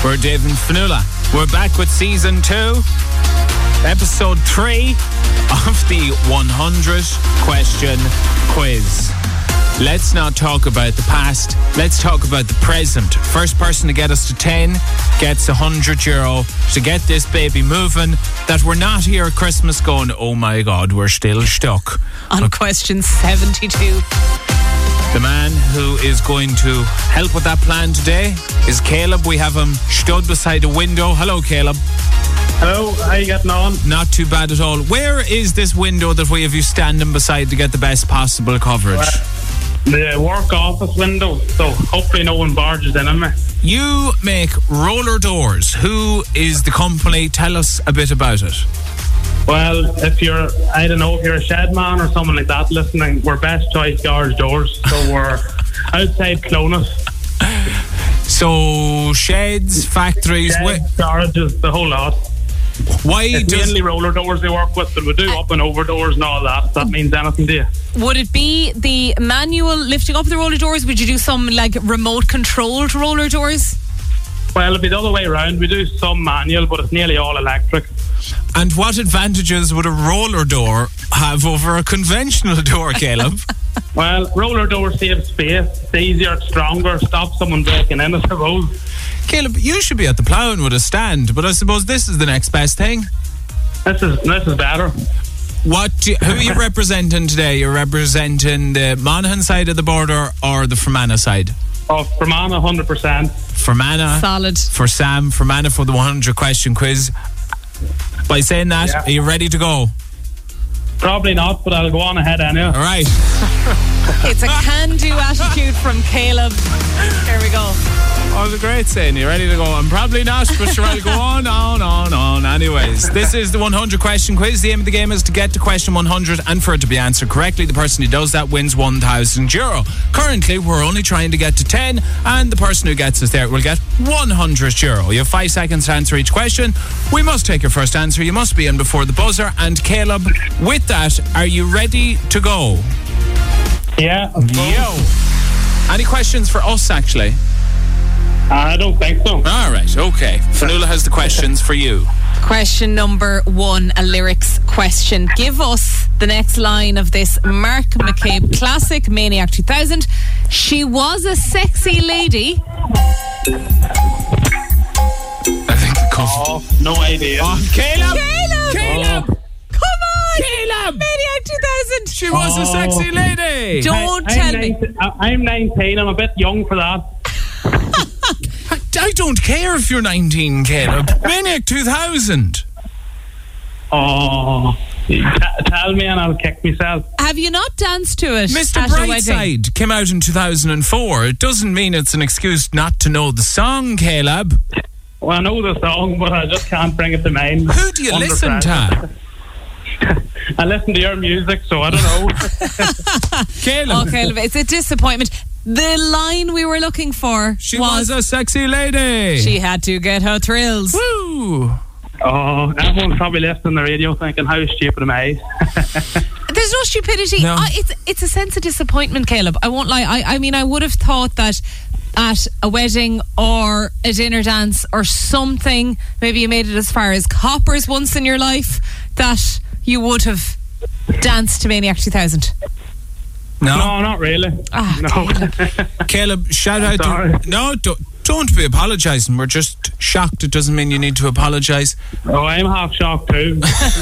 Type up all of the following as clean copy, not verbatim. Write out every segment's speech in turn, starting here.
We're Dave and Fionnuala. We're back with season 2, episode 3 of the 100 question quiz. Let's not talk about the past. Let's talk about the present. First person to get us to 10 gets €100 to get this baby moving. That we're not here at Christmas going, oh my God, we're still stuck on question 72. The man who is going to help with that plan today is Caleb. We have him stood beside a window. Hello, Caleb. Hello, how are you getting on? Not too bad at all. Where is this window that we have you standing beside to get the best possible coverage? The work office window, so hopefully no one barges in on me. You make roller doors. Who is the company? Tell us a bit about it. Well, if you're a shed man or someone like that listening, we're Best Choice Garage Doors, so we're outside Clonus. So sheds, factories, garages, the whole lot. It's mainly roller doors they work with, but we do up and over doors and all that, if that means anything to you. Would it be the manual lifting up the roller doors? Would you do some like remote controlled roller doors? Well, it'd be the other way around. We do some manual, but it's nearly all electric. And what advantages would a roller door have over a conventional door, Caleb? Well, roller door saves space. It's easier, it's stronger, stops someone breaking in, I suppose. Caleb, you should be at the ploughing with a stand, but I suppose this is the next best thing. This is better. Who are you representing today? You're representing the Monaghan side of the border or the Fermanagh side? Oh, Fermanagh, 100%. Fermanagh. Solid. For Sam, Fermanagh for the 100 question quiz. By saying that, Are you ready to go? Probably not, but I'll go on ahead anyway. All right. It's a can-do attitude from Caleb. Here we go. Oh, it was a great saying. You ready to go? I'm probably not, but sure, I'll go on. Anyways, this is the 100 question quiz. The aim of the game is to get to question 100, and for it to be answered correctly, the person who does that wins €1,000. Currently, we're only trying to get to 10, and the person who gets us there will get €100. You have 5 seconds to answer each question. We must take your first answer. You must be in before the buzzer. And Caleb, with that, are you ready to go? Yeah. Yo. Any questions for us, actually? I don't think so. All right, okay. Fionnuala has the questions for you. Question number 1, a lyrics question. Give us the next line of this Mark McCabe classic, Maniac 2000. She was a sexy lady. I think it comes. Oh, no idea. Oh, Caleb! Come on! Caleb! Maniac 2000. She was a sexy lady. Don't tell me. I'm 19. I'm a bit young for that. I don't care if you're 19, Caleb. Maniac 2000. Oh, tell me and I'll kick myself. Have you not danced to it? Mr. Brightside came out in 2004. It doesn't mean it's an excuse not to know the song, Caleb. Well, I know the song, but I just can't bring it to mind. Who do you listen to? I listen to your music, so I don't know. Caleb. Oh, Caleb, it's a disappointment. The line we were looking for She was a sexy lady. She had to get her thrills. Woo! Oh, everyone's probably listening to the radio thinking, how stupid am I? There's no stupidity. No. It's a sense of disappointment, Caleb. I won't lie. I mean, I would have thought that at a wedding or a dinner dance or something, maybe you made it as far as Coppers once in your life, that you would have danced to Maniac 2000. No, not really. No. Caleb, shout out to... No, don't be apologising. We're just shocked. It doesn't mean you need to apologise. Oh, I'm half shocked too.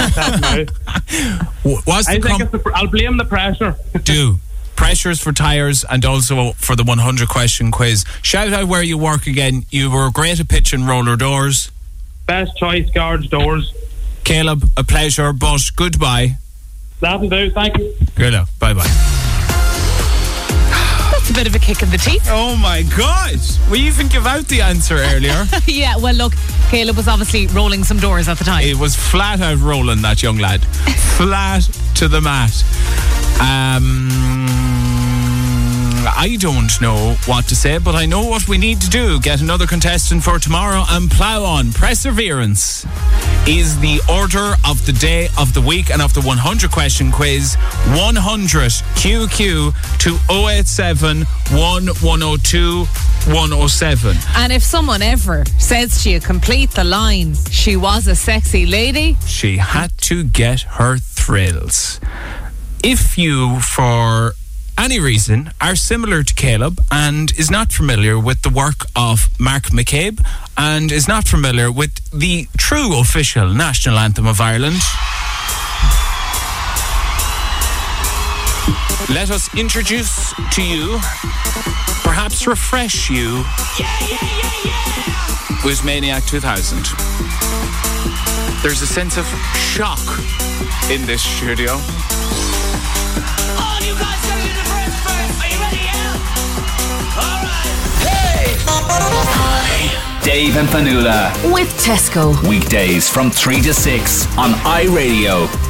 I'll blame the pressure. Do. Pressures for tyres and also for the 100 question quiz. Shout out where you work again. You were great at pitching roller doors. Best Choice Garage Doors. Caleb, a pleasure, but goodbye. That'll do, thank you. Good luck. Bye-bye. That's a bit of a kick in the teeth. Oh my God. We even give out the answer earlier. Yeah, well look, Caleb was obviously rolling some doors at the time. It was flat out rolling, that young lad. Flat to the mat. I don't know what to say, but I know what we need to do. Get another contestant for tomorrow and plough on. Perseverance is the order of the day, of the week, and of the 100 question quiz. 100 QQ to 087 1102 107. And if someone ever says to you, complete the line, she was a sexy lady, she had to get her thrills. If you, for any reason, are similar to Caleb and is not familiar with the work of Mark McCabe and is not familiar with the true official national anthem of Ireland, let us introduce to you, perhaps refresh you, with Maniac 2000. There's a sense of shock in this studio. All you guys got to do the first. Are you ready, yeah? All right. Hey! Hi. Dave and Fanula. With Tesco. Weekdays from 3 to 6 on iRadio